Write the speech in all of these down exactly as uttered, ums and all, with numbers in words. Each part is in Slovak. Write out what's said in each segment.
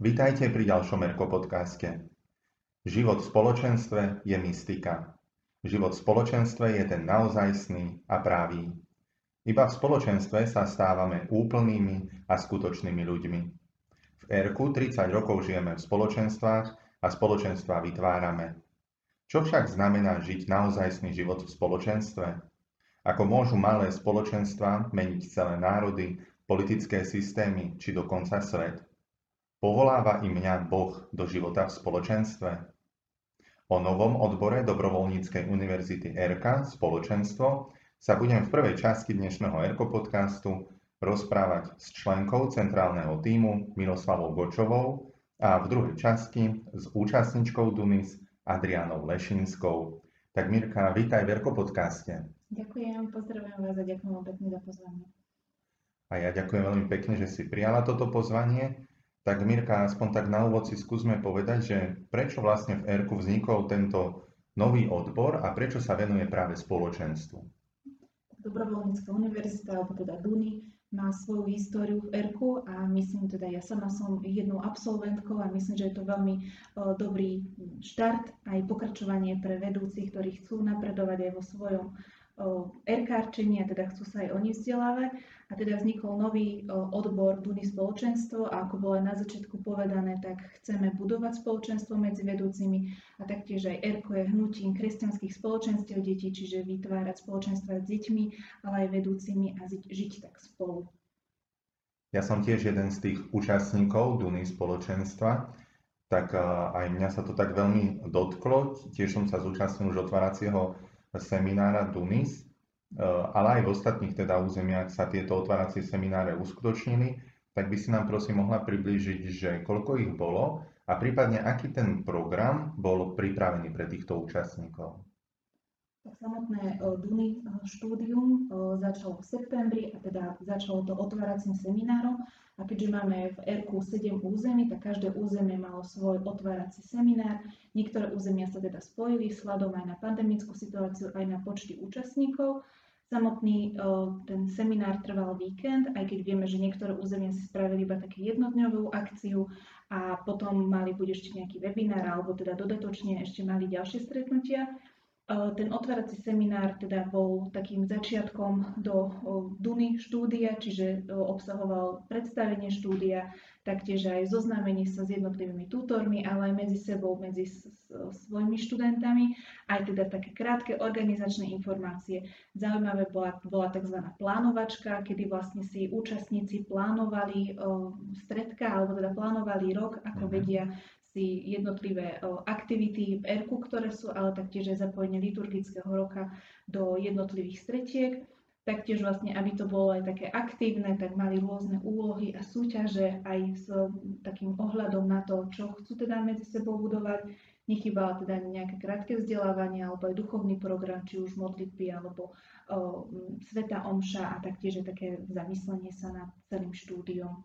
Vitajte pri ďalšom Erko podcaste. Život v spoločenstve je mystika. Život v spoločenstve je ten naozajstný a pravý. Iba v spoločenstve sa stávame úplnými a skutočnými ľuďmi. V Erku tridsať rokov žijeme v spoločenstvách a spoločenstvá vytvárame. Čo však znamená žiť naozajstný život v spoločenstve? Ako môžu malé spoločenstvá meniť celé národy, politické systémy či dokonca svet? Povoláva i mňa Boh do života v spoločenstve? O novom odbore Dobrovoľníckej univerzity Erka Spoločenstvo sa budem v prvej časti dnešného Erko podcastu rozprávať s členkou centrálneho tímu Miloslavou Gočovou a v druhej časti s účastničkou Dunis Adrianou Lešinskou. Tak Mirka, vítaj v Erko podcaste. Ďakujem, pozdravujem vás a ďakujem vám pekne za pozvanie. A ja ďakujem veľmi pekne, že si prijala toto pozvanie. Tak Mirka, aspoň tak na úvod si skúsme povedať, že prečo vlastne v Erku vznikol tento nový odbor a prečo sa venuje práve spoločenstvu? Dobrovoľnícka univerzita, alebo teda Duny, má svoju históriu v Erku a myslím teda, ja sama som jednou absolventkou a myslím, že je to veľmi uh, dobrý štart aj pokračovanie pre vedúcich, ktorí chcú napredovať aj vo svojom erkárčení a teda chcú sa aj oni vzdelávať. A teda vznikol nový odbor Duny spoločenstvo a ako bolo aj na začiatku povedané, tak chceme budovať spoločenstvo medzi vedúcimi a taktiež aj Erko je hnutím kresťanských spoločenstiev detí, čiže vytvárať spoločenstva s deťmi, ale aj vedúcimi a žiť tak spolu. Ja som tiež jeden z tých účastníkov Duny spoločenstva, tak aj mňa sa to tak veľmi dotklo. Tiež som sa zúčastnil už otváracieho seminára Dunis, ale aj v ostatných teda územiach sa tieto otváracie semináre uskutočnili, tak by si nám prosím mohla priblížiť, že koľko ich bolo a prípadne aký ten program bol pripravený pre týchto účastníkov. Tak samotné Duny štúdium začalo v septembri a teda začalo to otváracím seminárom a keďže máme v Erku sedem území, tak každé územie malo svoj otvárací seminár. Niektoré územia sa teda spojili sladom aj na pandemickú situáciu, aj na počty účastníkov. Samotný ten seminár trval víkend, aj keď vieme, že niektoré územia si spravili iba takú jednodňovú akciu a potom mali buď ešte nejaký webinár, alebo teda dodatočne ešte mali ďalšie stretnutia. Ten otvárací seminár teda bol takým začiatkom do Duny štúdia, čiže obsahoval predstavenie štúdia, taktiež aj zoznámenie sa s jednotlivými tutormi, ale aj medzi sebou, medzi svojimi študentami, aj teda také krátke organizačné informácie. Zaujímavé bola, bola tzv. Plánovačka, kedy vlastne si účastníci plánovali stredka, alebo teda plánovali rok, ako vedia si jednotlivé aktivity v Erku, ktoré sú, ale taktiež aj zapojenie liturgického roka do jednotlivých stretiek. Taktiež vlastne, aby to bolo aj také aktívne, tak mali rôzne úlohy a súťaže aj s takým ohľadom na to, čo chcú teda medzi sebou budovať. Nechýbala teda nejaké krátke vzdelávanie alebo aj duchovný program, či už modlitby alebo o, svätá omša a taktiež aj také zamyslenie sa nad celým štúdiom.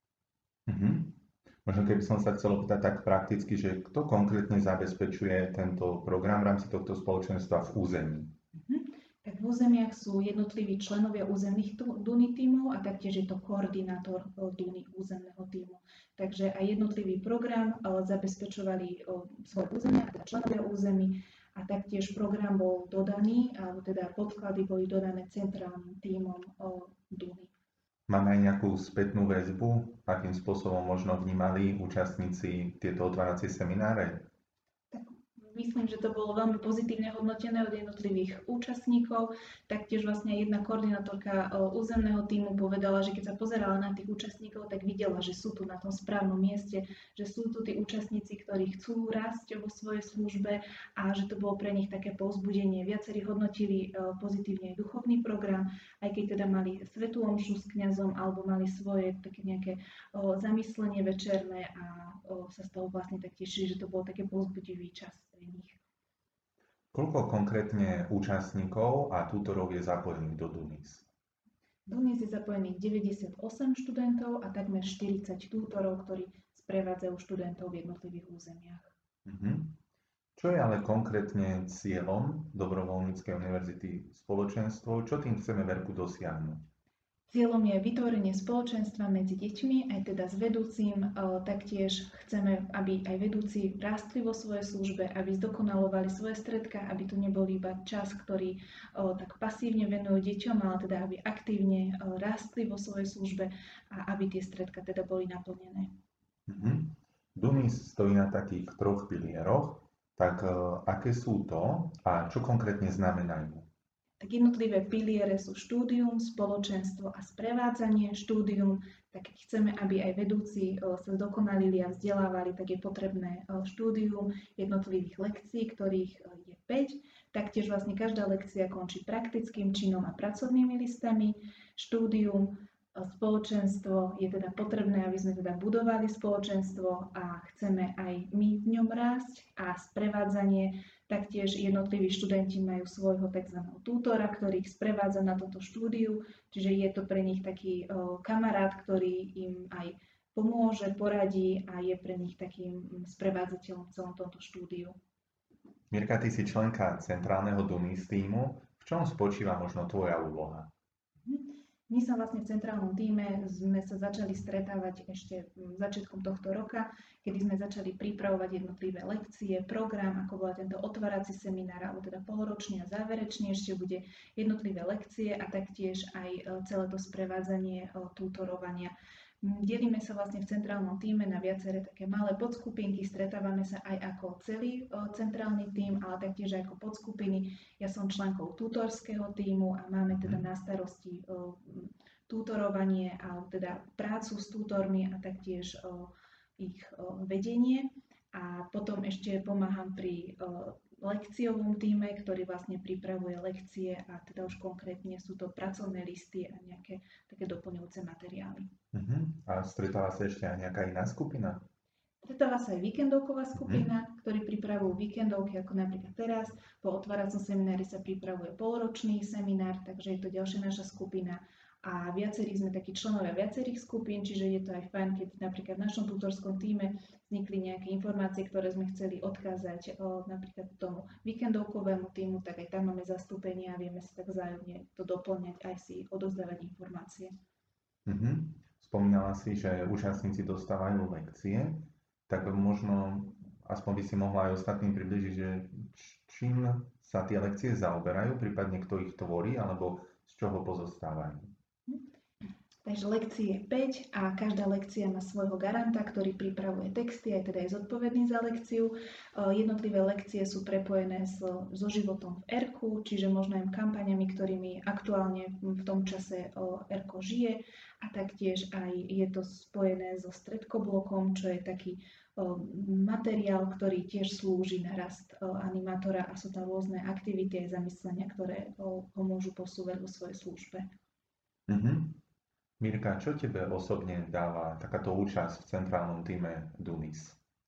Mhm. Možno keby som sa chcel opýtať tak prakticky, že kto konkrétne zabezpečuje tento program v rámci tohto spoločenstva v území? Uh-huh. Tak v územiach sú jednotliví členovia územných Duny tímov a taktiež je to koordinátor Duny územného tímu. Takže aj jednotlivý program zabezpečovali svoje územia, teda členovia území a taktiež program bol dodaný, alebo teda podklady boli dodané centrálnym tímom Duny. Máme aj nejakú spätnú väzbu, akým spôsobom možno vnímali účastníci tieto otváracie semináre? Tak myslím, že to bolo veľmi pozitívne hodnotené od jednotlivých účastníkov. Taktiež vlastne jedna koordinátorka územného tímu povedala, že keď sa pozerala na tých účastníkov, tak videla, že sú tu na tom správnom mieste, že sú tu tí účastníci, ktorí chcú rásť vo svojej službe a že to bolo pre nich také povzbudenie. Viacerí hodnotili pozitívne aj duchovný program, aj keď teda mali svätú omšu s kňazom alebo mali svoje také nejaké o, zamyslenie večerné a o, sa z toho vlastne tak tešili, že to bol také povzbudivý čas pre nich. Koľko konkrétne účastníkov a tutorov je zapojených do Dunis? Dunis je zapojených deväťdesiatosem študentov a takmer štyridsať tutorov, ktorí sprevádzajú študentov v jednotlivých územiach. Mhm. Čo je ale konkrétne cieľom Dobrovoľníckej univerzity Spoločenstvo? Čo tým chceme v Erku dosiahnuť? Cieľom je vytvorenie spoločenstva medzi deťmi, aj teda s vedúcim. Taktiež chceme, aby aj vedúci rástli vo svojej službe, aby zdokonalovali svoje stredka, aby to nebol iba čas, ktorý tak pasívne venujú deťom, ale teda aby aktívne rástli vo svojej službe a aby tie stredka teda boli naplnené. Mm-hmm. Dunis stojí na takých troch pilieroch, tak aké sú to a čo konkrétne znamenajú? Tak jednotlivé piliere sú štúdium, spoločenstvo a sprevádzanie. Štúdium, tak keď chceme, aby aj vedúci sa zdokonalili a vzdelávali, tak je potrebné štúdium jednotlivých lekcií, ktorých je päť. Taktiež vlastne každá lekcia končí praktickým činom a pracovnými listami. Štúdium, spoločenstvo je teda potrebné, aby sme teda budovali spoločenstvo a chceme aj my v ňom rásť. A sprevádzanie, taktiež jednotliví študenti majú svojho tzv. Tútora, ktorý ich sprevádza na toto štúdiu, čiže je to pre nich taký o, kamarát, ktorý im aj pomôže, poradí a je pre nich takým sprevádzateľom v celom tomto štúdiu. Mirka, ty si členka centrálneho Dunis tímu. V čom spočíva možno tvoja úloha? My sa vlastne v centrálnom tíme sme sa začali stretávať ešte začiatkom tohto roka, kedy sme začali pripravovať jednotlivé lekcie, program, ako bola tento otvárací seminár, alebo teda poloročný a záverečný, ešte bude jednotlivé lekcie a taktiež aj celé to sprevádzanie tutorovania. Delíme sa vlastne v centrálnom tíme na viaceré také malé podskupinky, stretávame sa aj ako celý o, centrálny tím, ale taktiež aj ako podskupiny. Ja som členkou tutorského tímu a máme teda na starosti o, tutorovanie a teda prácu s tutormi a taktiež o, ich o, vedenie. A potom ešte pomáham pri o, lekciovom tíme, ktorý vlastne pripravuje lekcie a teda už konkrétne sú to pracovné listy a nejaké také doplňujúce materiály. Uh-huh. A stretáva sa ešte aj nejaká iná skupina? Stretáva sa aj víkendovková skupina, uh-huh. ktorí pripravujú víkendovky, ako napríklad teraz. Po otváracom seminári sa pripravuje polročný seminár, takže je to ďalšia naša skupina. A viacerí sme takí členovia viacerých skupín, čiže je to aj fajn, keď napríklad v našom tutorskom tíme vznikli nejaké informácie, ktoré sme chceli odkázať o, napríklad tomu víkendovkovému týmu, tak aj tam máme zastúpenie a vieme si tak vzájomne to doplňať, aj si odozdávať informácie. Uh-huh. Spomínala si, že účastníci dostávajú lekcie, tak možno aspoň by si mohla aj ostatným približiť, že čím sa tie lekcie zaoberajú, prípadne kto ich tvorí, alebo z čoho pozostávajú. Takže lekcie je päť a každá lekcia má svojho garanta, ktorý pripravuje texty, aj teda je zodpovedný za lekciu. Jednotlivé lekcie sú prepojené so, so životom v erku, čiže možno aj kampaňami, ktorými aktuálne v tom čase erko žije. A taktiež aj je to spojené so stredkoblokom, čo je taký materiál, ktorý tiež slúži na rast animátora a sú tam rôzne aktivity a zamyslenia, ktoré ho môžu posúvať vo svojej službe. Uh-huh. Mirka, čo tebe osobne dáva takáto účasť v centrálnom tíme Dunis?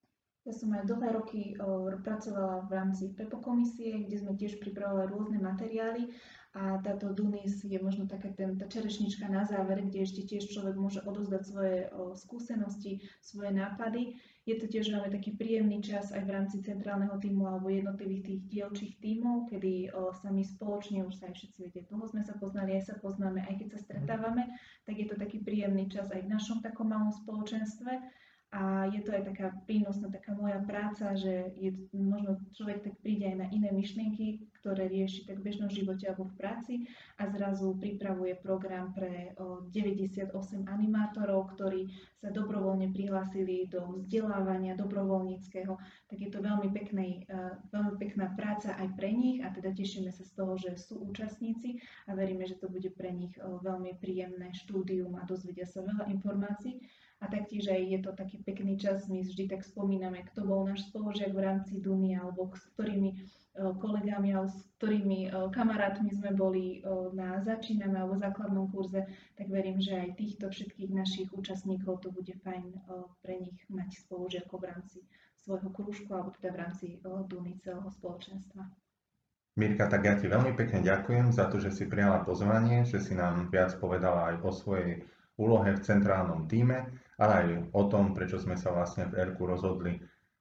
Ja som aj dlhé roky o, pracovala v rámci PEPO komisie, kde sme tiež pripravovali rôzne materiály a táto Dunis je možno taká ten, tá čerešnička na záver, kde ešte tiež človek môže odozdať svoje o, skúsenosti, svoje nápady. Je to tiež veľmi taký príjemný čas aj v rámci centrálneho tímu alebo jednotlivých tých dielčích tímov, kedy o, sa my spoločne, už sa aj všetci vedia, dlho sme sa poznali, aj sa poznáme, aj keď sa stretávame, tak je to taký príjemný čas aj v našom takom malom spoločenstve. A je to aj taká prínosná, taká moja práca, že je, možno človek tak príde aj na iné myšlienky, ktoré rieši tak v bežnom živote alebo v práci a zrazu pripravuje program pre o, deväťdesiatosem animátorov, ktorí sa dobrovoľne prihlásili do vzdelávania dobrovoľníckeho. Tak je to veľmi, peknej, uh, veľmi pekná práca aj pre nich a teda tešíme sa z toho, že sú účastníci a veríme, že to bude pre nich uh, veľmi príjemné štúdium a dozvedia sa veľa informácií. A taktiež aj je to taký pekný čas, my vždy tak spomíname, kto bol náš spolužiak v rámci Duny, alebo s ktorými kolegami, alebo s ktorými kamarátmi sme boli na začíname alebo základnom kurze, tak verím, že aj týchto všetkých našich účastníkov to bude fajn pre nich mať spolužiakov v rámci svojho krúžku, alebo teda v rámci Duny celého spoločenstva. Mirka, tak ja ti veľmi pekne ďakujem za to, že si prijala pozvanie, že si nám viac povedala aj o svojej úlohe v centrálnom tíme, ale aj o tom, prečo sme sa vlastne v erku rozhodli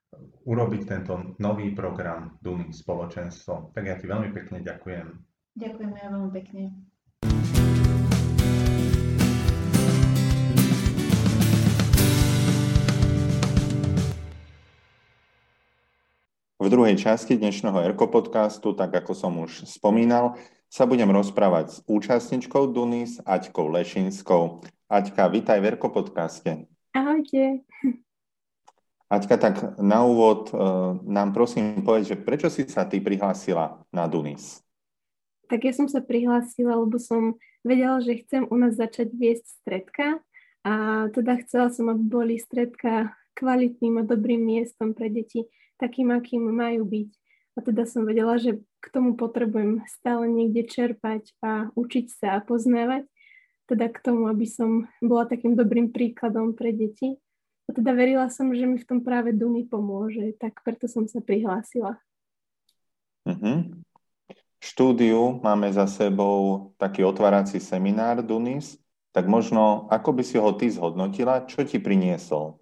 urobiť tento nový program Duny spoločenstvo. Tak ja ti veľmi pekne ďakujem. Ďakujem ja veľmi pekne. V druhej časti dnešného Erko podcastu, tak ako som už spomínal, sa budem rozprávať s účastničkou Duny, s Aťkou Lešinskou. Aťka, vítaj v Erko podcaste. Ahojte. Aťka, tak na úvod e, nám prosím povedz, že prečo si sa ty prihlásila na Dunis? Tak ja som sa prihlásila, lebo som vedela, že chcem u nás začať viesť stredka a teda chcela som, aby boli stredka kvalitným a dobrým miestom pre deti, takým, akým majú byť. A teda som vedela, že k tomu potrebujem stále niekde čerpať a učiť sa a poznávať, teda k tomu, aby som bola takým dobrým príkladom pre deti. A teda verila som, že mi v tom práve Duny pomôže, tak preto som sa prihlásila. Uh-huh. V štúdiu máme za sebou taký otvárací seminár Dunis, tak možno ako by si ho ty zhodnotila, čo ti priniesol?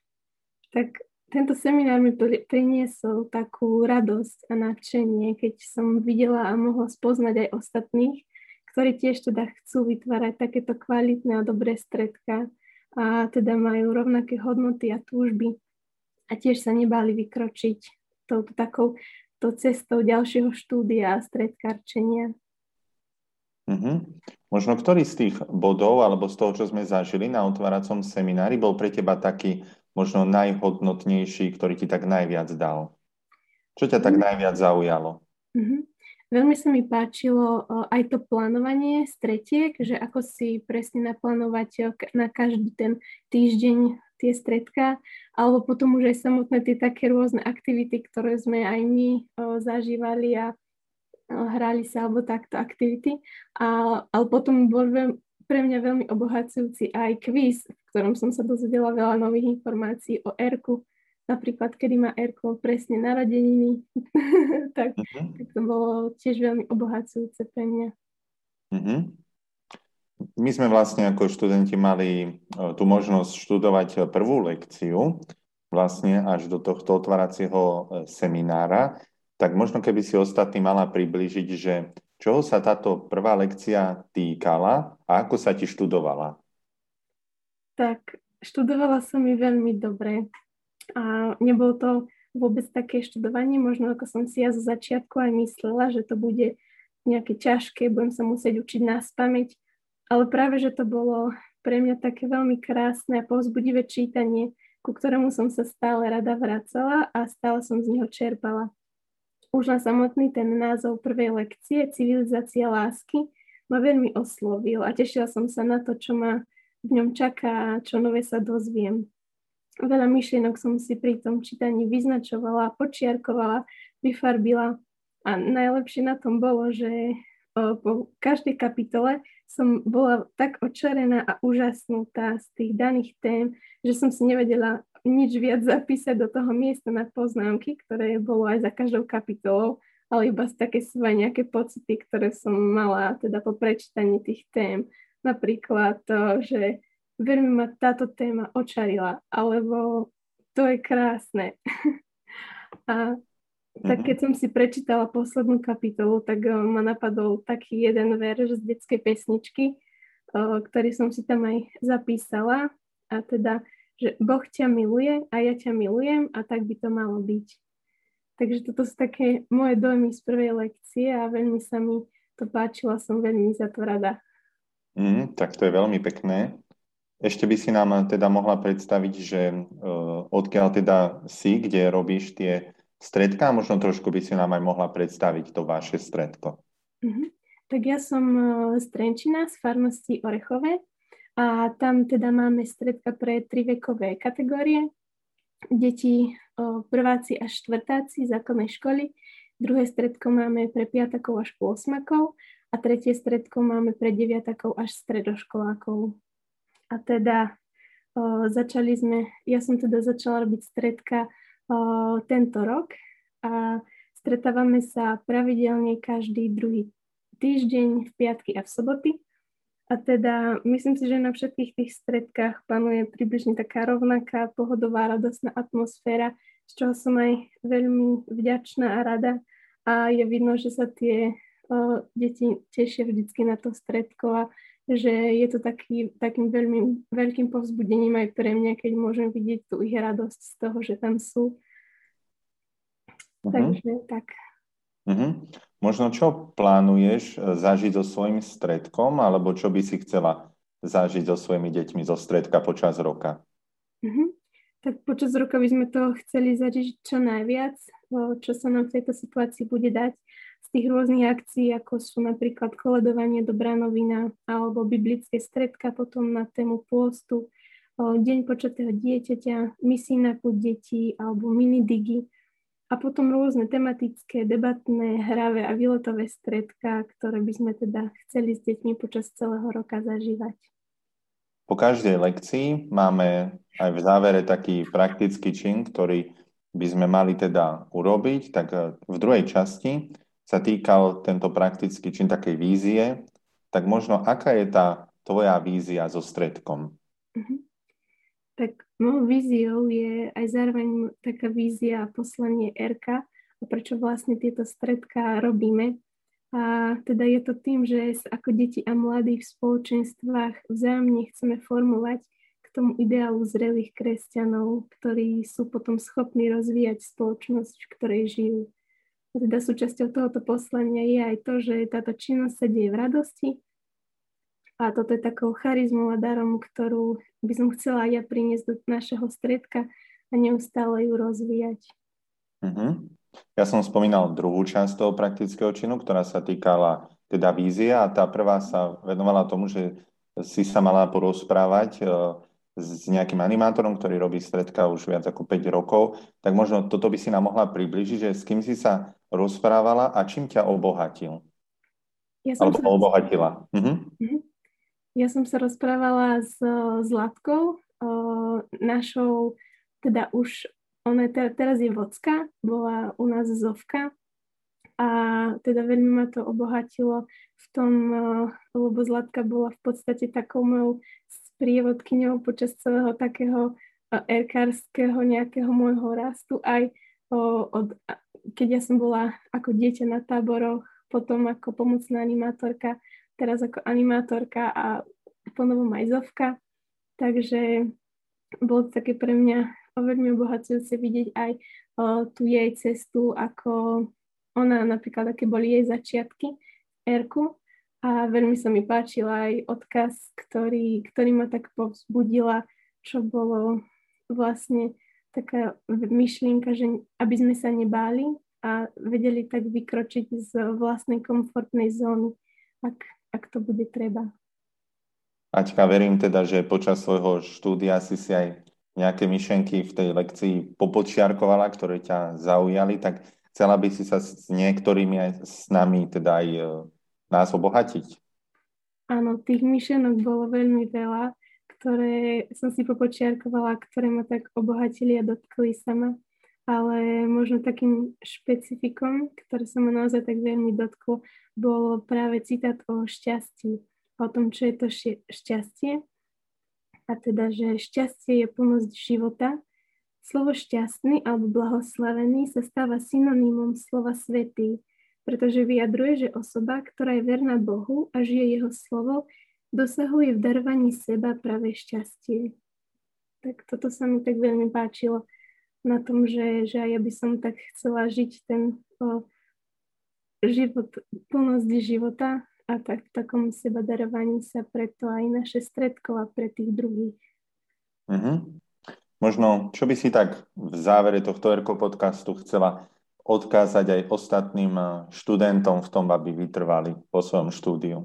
Tak tento seminár mi priniesol takú radosť a nadšenie, keď som videla a mohla spoznať aj ostatných, ktorí tiež teda chcú vytvárať takéto kvalitné a dobré stredka a teda majú rovnaké hodnoty a túžby a tiež sa nebáli vykročiť touto takou to cestou ďalšieho štúdia a stredkárčenia. Uh-huh. Možno ktorý z tých bodov alebo z toho, čo sme zažili na otváracom seminári, bol pre teba taký možno najhodnotnejší, ktorý ti tak najviac dal? Čo ťa tak najviac zaujalo? Uh-huh. Veľmi sa mi páčilo uh, aj to plánovanie stretiek, že ako si presne naplánovať uh, na každý ten týždeň tie stredka, alebo potom už aj samotné tie také rôzne aktivity, ktoré sme aj my uh, zažívali a uh, hrali sa, alebo takto aktivity. A, ale potom bol veľ, pre mňa veľmi obohacujúci aj kvíz, v ktorom som sa dozvedela veľa nových informácií o Erku, napríklad, kedy má Erko presne narodeniny, tak, uh-huh. tak to bolo tiež veľmi obohacujúce pre mňa. Uh-huh. My sme vlastne ako študenti mali tú možnosť študovať prvú lekciu, vlastne až do tohto otváracieho seminára, tak možno keby si ostatní mala priblížiť, že čoho sa táto prvá lekcia týkala a ako sa ti študovala? Tak, študovala som mi veľmi dobre. A nebolo to vôbec také študovanie, možno ako som si ja zo začiatku aj myslela, že to bude nejaké ťažké, budem sa musieť učiť naspamäť, ale práve, že to bolo pre mňa také veľmi krásne a povzbudivé čítanie, ku ktorému som sa stále rada vracala a stále som z neho čerpala. Už na samotný ten názov prvej lekcie, Civilizácia lásky, ma veľmi oslovil a tešila som sa na to, čo ma v ňom čaká a čo nové sa dozviem. Veľa myšlienok som si pri tom čítaní vyznačovala, počiarkovala, vyfarbila a najlepšie na tom bolo, že po každej kapitole som bola tak očarená a úžasnutá z tých daných tém, že som si nevedela nič viac zapísať do toho miesta na poznámky, ktoré bolo aj za každou kapitolou, ale iba z také svoje nejaké pocity, ktoré som mala teda po prečítaní tých tém. Napríklad to, že veľmi ma táto téma očarila, alebo to je krásne. A tak keď som si prečítala poslednú kapitolu, tak ma napadol taký jeden verš z detskej pesničky, ktorý som si tam aj zapísala. A teda, že Boh ťa miluje a ja ťa milujem a tak by to malo byť. Takže toto sú také moje dojmy z prvej lekcie a veľmi sa mi to páčilo, som veľmi za to rada. Mm, tak to je veľmi pekné. Ešte by si nám teda mohla predstaviť, že uh, odkiaľ teda si, kde robíš tie stredká, možno trošku by si nám aj mohla predstaviť to vaše stredko. Uh-huh. Tak ja som z Trenčína, z farnosti Orechové a tam teda máme stredka pre tri vekové kategórie. Deti uh, prváci až štvrtáci základnej školy, druhé stredko máme pre piatakov až osmakov a tretie stredko máme pre deviatakov až stredoškolákov. A teda o, začali sme, ja som teda začala robiť stredka o, tento rok a stretávame sa pravidelne každý druhý týždeň v piatky a v soboty. A teda myslím si, že na všetkých tých stredkách panuje približne taká rovnaká pohodová, radosná atmosféra, z čoho som aj veľmi vďačná a rada. A je vidno, že sa tie o, deti tešia vždycky na to stredko a že je to taký, takým veľmi veľkým povzbudením aj pre mňa, keď môžem vidieť tú ich radosť z toho, že tam sú. Mhm. Takže tak. Mhm. Možno čo plánuješ e, zažiť so svojím stredkom, alebo čo by si chcela zažiť so svojimi deťmi zo stredka počas roka? Mhm. Tak počas roka by sme to chceli zažiť čo najviac, o, čo sa nám v tejto situácii bude dať z tých rôznych akcií, ako sú napríklad koledovanie Dobrá novina alebo biblické stredka potom na tému pôstu, o, Deň počatého dieťaťa, misijná púť detí alebo mini digi a potom rôzne tematické, debatné, hravé a výletové stredka, ktoré by sme teda chceli s deťmi počas celého roka zažívať. Po každej lekcii máme aj v závere taký praktický čin, ktorý by sme mali teda urobiť. Tak e, v druhej časti sa týkal tento praktický čin takej vízie. Tak možno, aká je tá tvoja vízia so stredkom? Mhm. Tak mojou víziou je aj zároveň taká vízia a poslanie Erka, a prečo vlastne tieto stredká robíme. A teda je to tým, že ako deti a mladí v spoločenstvách vzájomne chceme formovať k tomu ideálu zrelých kresťanov, ktorí sú potom schopní rozvíjať spoločnosť, v ktorej žijú. A teda súčasťou tohoto poslania je aj to, že táto činnosť sa deje v radosti, a toto je takou charizmou a darom, ktorú by som chcela aj ja priniesť do našeho stredka a neustále ju rozvíjať. Mhm. Ja som spomínal druhú časť toho praktického činu, ktorá sa týkala teda vízia a tá prvá sa venovala tomu, že si sa mala porozprávať uh, s nejakým animátorom, ktorý robí stredka už viac ako päť rokov. Tak možno toto by si nám mohla približiť, že s kým si sa rozprávala a čím ťa obohatil? Ja som Alebo sa... obohatila. Mhm. Mhm. Ja som sa rozprávala s Zlatkou, našou, teda už, ona je, teraz je vodka, bola u nás Zovka a teda veľmi ma to obohatilo v tom, lebo Zlatka bola v podstate takou mojou sprievodkyňou počas celého takého erkárskeho nejakého môjho rastu, aj od, keď ja som bola ako dieťa na táboroch, potom ako pomocná animátorka, teraz ako animátorka a ponovom aj Zovka. Takže bolo to také pre mňa veľmi obohacujúce vidieť aj o, tú jej cestu, ako ona napríklad, aké boli jej začiatky v Erku. A veľmi sa mi páčil aj odkaz, ktorý, ktorý ma tak povzbudila, čo bolo vlastne taká myšlienka, že aby sme sa nebáli a vedeli tak vykročiť z vlastnej komfortnej zóny, ak ak to bude treba. Aťka, verím teda, že počas svojho štúdia si si aj nejaké myšlenky v tej lekcii popočiarkovala, ktoré ťa zaujali, tak chcela by si sa s niektorými aj s nami teda aj e, nás obohatiť. Áno, tých myšlenok bolo veľmi veľa, ktoré som si popočiarkovala, ktoré ma tak obohatili a dotkli sa ma. Ale možno takým špecifikom, ktoré sa ma naozaj tak veľmi dotklo, bolo práve citát o šťastí, o tom, čo je to šťastie. A teda, že šťastie je plnosť života. Slovo šťastný alebo blahoslavený sa stáva synonymom slova svätý, pretože vyjadruje, že osoba, ktorá je verná Bohu a žije jeho slovo, dosahuje v darovaní seba práve šťastie. Tak toto sa mi tak veľmi páčilo na tom, že, že aj ja by som tak chcela žiť ten o, život, plnosť života a tak v takom seba darovaní sa preto aj naše stredko a pre tých druhých. Mm-hmm. Možno, čo by si tak v závere tohto Erko podcastu chcela odkázať aj ostatným študentom v tom, aby vytrvali po svojom štúdiu?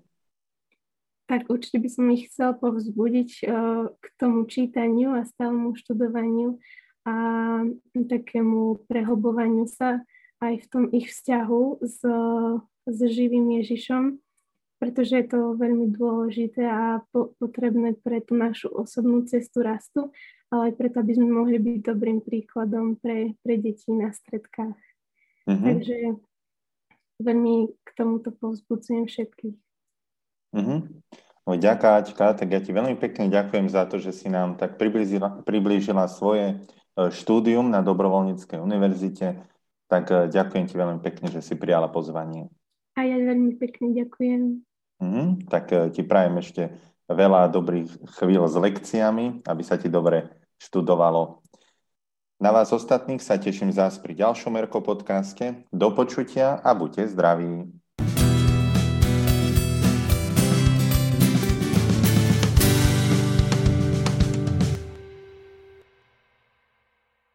Tak určite by som ich chcel povzbudiť uh, k tomu čítaniu a stálemu študovaniu a takému prehlbovaniu sa aj v tom ich vzťahu s, s živým Ježišom, pretože je to veľmi dôležité a po, potrebné pre tú našu osobnú cestu rastu, ale aj preto, aby sme mohli byť dobrým príkladom pre, pre deti na stredkách. Mm-hmm. Takže veľmi k tomuto povzbudzujem všetkých. Mm-hmm. No, ďakujem, Aťka, tak ja ti veľmi pekne ďakujem za to, že si nám tak priblížila, priblížila svoje štúdium na Dobrovoľníckej univerzite, tak ďakujem ti veľmi pekne, že si prijala pozvanie. A ja veľmi pekne ďakujem. Mm, tak ti prajem ešte veľa dobrých chvíľ s lekciami, aby sa ti dobre študovalo. Na vás ostatných sa teším zás pri ďalšom Erko podcaste. Do počutia a buďte zdraví.